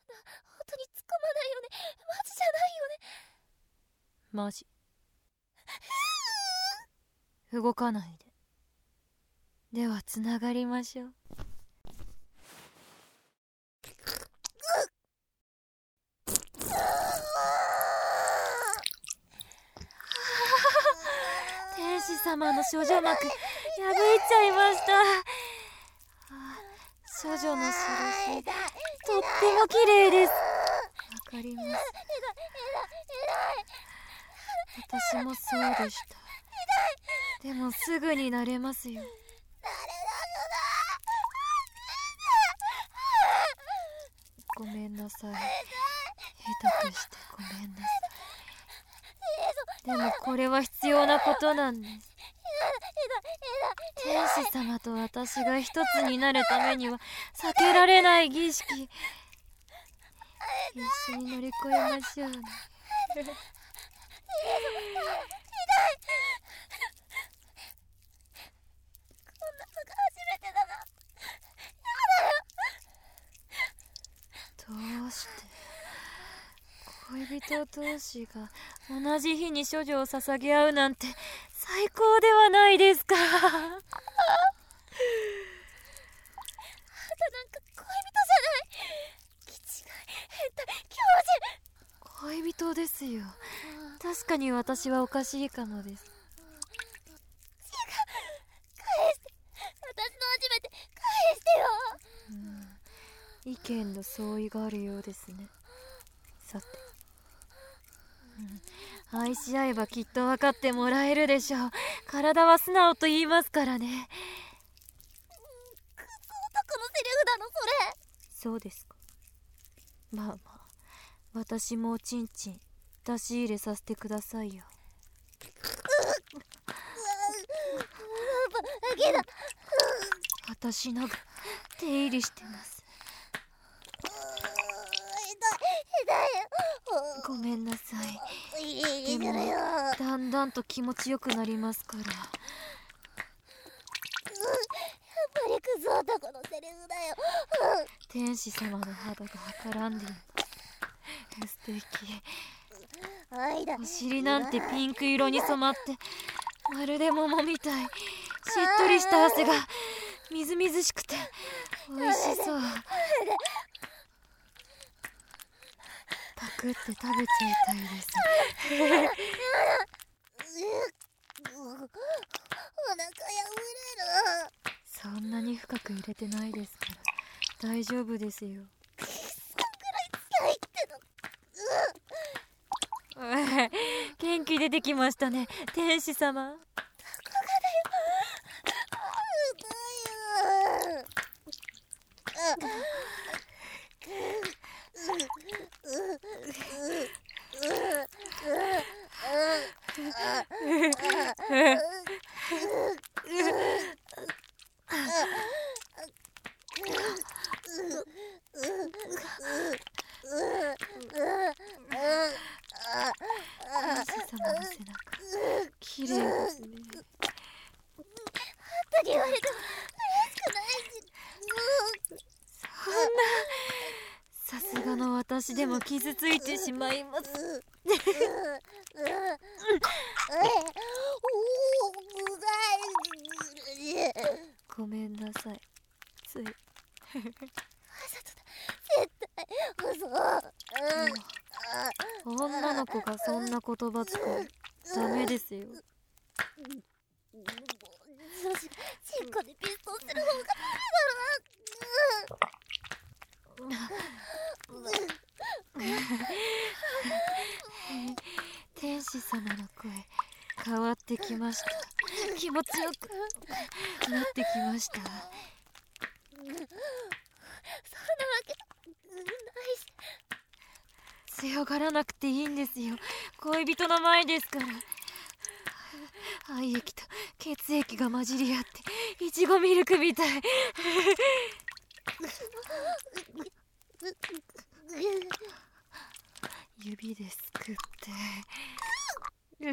本当に突っ込まないよね。マジじゃないよね。 マジ。動かないで。ではつながりましょう。天使様の処女膜破いちゃいました。処女の印、とっても綺麗です。わかります。私もそうでした。でもすぐに慣れますよ。ごめんなさい。下手くしてごめんなさい。でもこれは必要なことなんです。天使様と私が一つになるためには避けられない儀式。一緒に乗り越えましょうね。どうして恋人同士が同じ日に処女を捧げ合うなんて最高ではないですか。 なんか恋人じゃない。気違い、変態、狂恋人ですよ。確かに私はおかしいかもです。 返して。私の初めて返してよ。 意見の相違があるようですね。さて、愛し合えばきっと分かってもらえるでしょう。体は素直と言いますからね。 クソ男のセリフだのそれ。 そうですか。まあまあ、私もおちんちん出し入れさせてくださいよ。 バケだ。 私のが手入りしてます。ごめんなさい。でもだんだんと気持ちよくなりますから。 やっぱりクソ男のセリフだよ。 天使様の肌がはからんでいます。素敵。お尻なんてピンク色に染まってまるで桃みたい。しっとりした汗がみずみずしくて美味しそう。パクって食べちゃいたいです。 お腹破れる。 そんなに深く入れてないですから大丈夫ですよ。 そんくらい強いっての。 元気出てきましたね、天使様。天使様の背中綺麗ですね。 あんたに言われても嬉しくないし。 そんな、さすがの私でも傷ついてしまいます。ごめんなさい。ついわざとだ。絶対嘘。 女の子がそんな言葉使うダメですよ。 女子がチンコでピストンする方が天使様の声変わってきました。気持ちよくなってきました。 そんなわけないし。 強がらなくていいんですよ。恋人の前ですから。愛液と血液が混じり合っていちごミルクみたい。指ですくって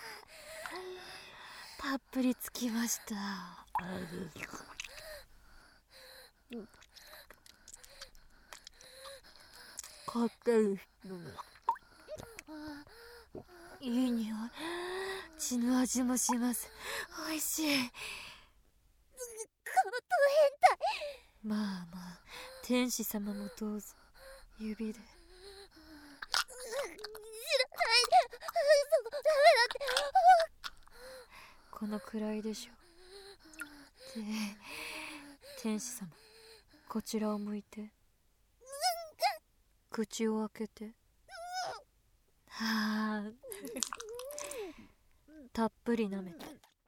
たっぷりつきました。 飼ってる人もいい匂い、血の味もします。おいしい。 このド変態。 まあまあ、天使様もどうぞ。指で。 知らないで。そこダメだって。 このくらいでしょ。で、天使様、こちらを向いて。口を開けて。はあ。たっぷり舐めて。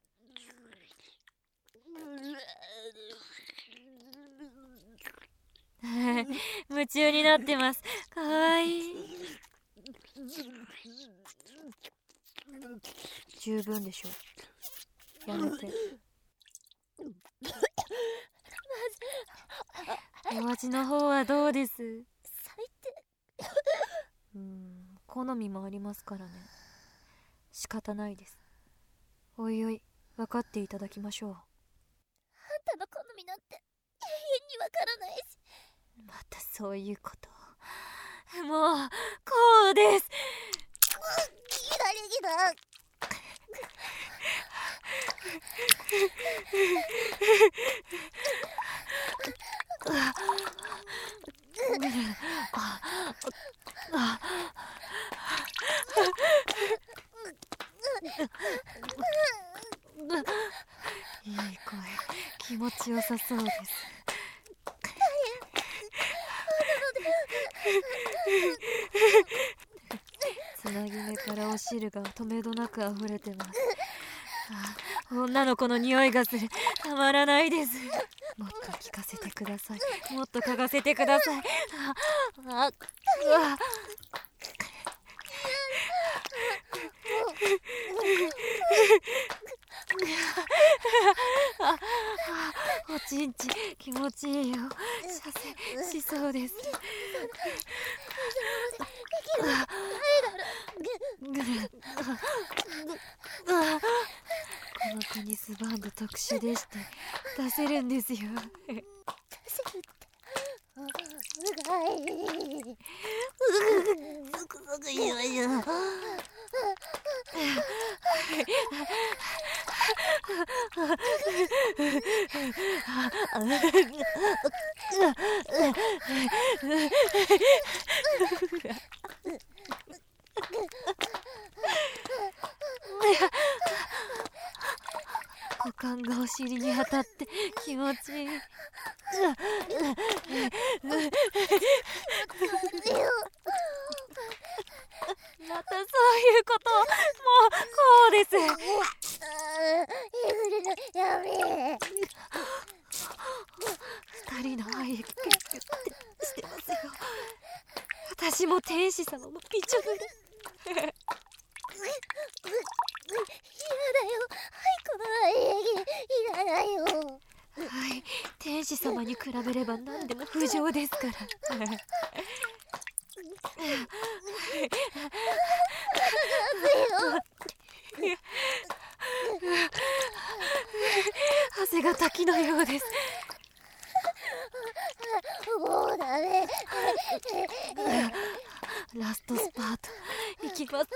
夢中になってます。かわいい。十分でしょう。やめて。お味の方はどうです？ 最低。 好みもありますからね。仕方ないです。おいおい、分かっていただきましょう。 あんたの好みなんて永遠にわからないし。 またそういうこと。もうこうです。 左だ。 いい声、気持ちよさそうです。つなぎ目からお汁がとめどなく溢れてます。女の子の匂いがする。たまらないです。もっと聞かせてください。もっと嗅がせてください。おちんち気持ちいいよ。射精しそうです。このテニスバンド特殊でして出せるんですよ。 出せるって。すくすくいいわよ。 股間がお尻に当たって気持ちいい。またそういうこと。もうこうです。 やめ。 二人の愛キュッキュッってしてますよ。私も天使様もびちょ濡れ。 嫌だよ。この愛いらないよ。 はい、天使様に比べれば何でも不浄ですから。汗が滝のようです。 もうダメ。 ラストスパートいきます。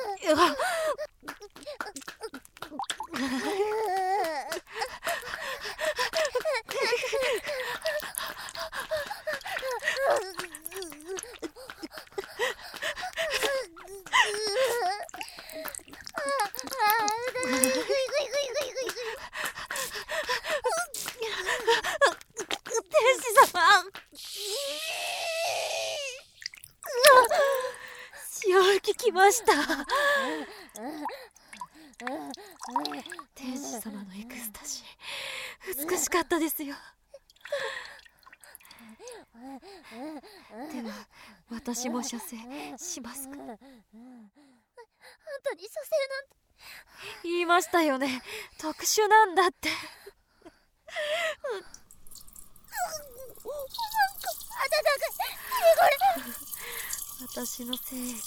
天使様、潮吹き来ました。天使様のエクスタシー、美しかったですよ。では私も射精しますか？ あんたに射精なんて。 言いましたよね、特殊なんだって。私の精液で。 そっちおしっ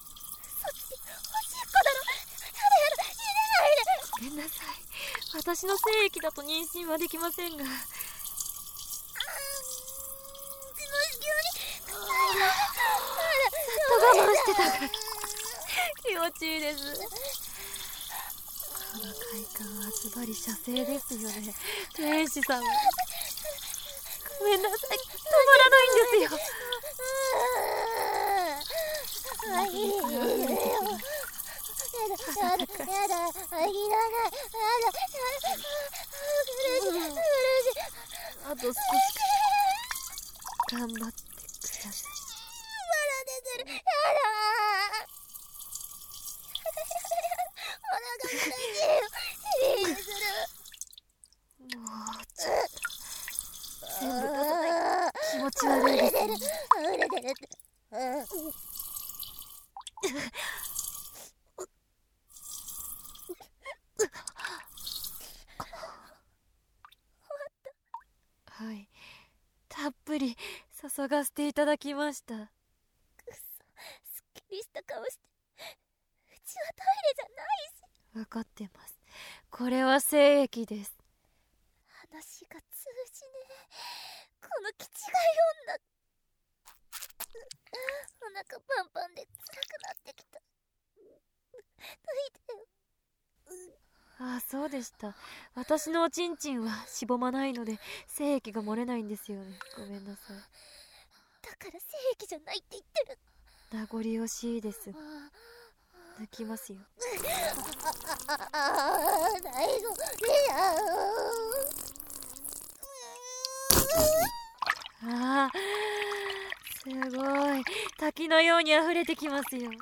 こだろ。 ごめんなさい、私の精液だと妊娠はできませんが。 気持ちいいです。この快感はズバリ射精ですよね。天使さん、ごめんなさい、止まらないんですよ。あと少し頑張ってください。もうちょっと全部出さないと気持ち悪いですね。はい、たっぷり注がせていただきました。 すっきりした顔して、うちはトイレじゃないし。 分かってます。これは精液です。 話が通じねえ。この気違い女。お腹パンパンで辛くなってきた。脱いでよ。 ああ、そうでした。私のおちんちんはしぼまないので精液が漏れないんですよね。ごめんなさい。 だから精液じゃないって言ってる。 名残惜しいです。抜きますよ。 大丈夫ああ、すごい。滝のように溢れてきますよ。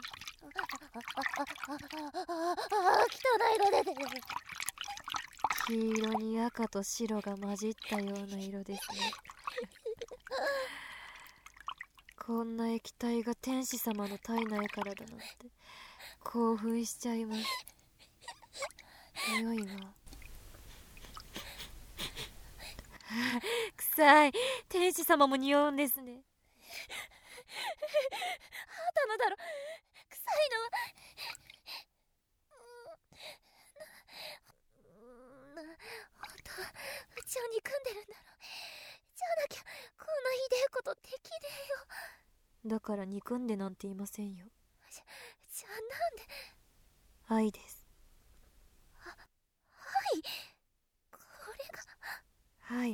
汚い色出てる。 黄色に赤と白が混じったような色ですね。こんな液体が天使様の体内からだなんて興奮しちゃいます。匂いは臭い。天使様も匂うんですね。 あたのだろ。臭いのは本当はうちを憎んでるんだろ。じゃなきゃこんなひでえことできねえよ。 だから憎んでなんて言いませんよ。 じゃあなんで。 愛です。 はいこれが。 はい。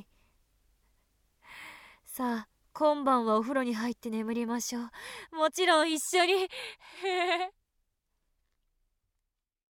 さあ今晩はお風呂に入って眠りましょう。もちろん一緒に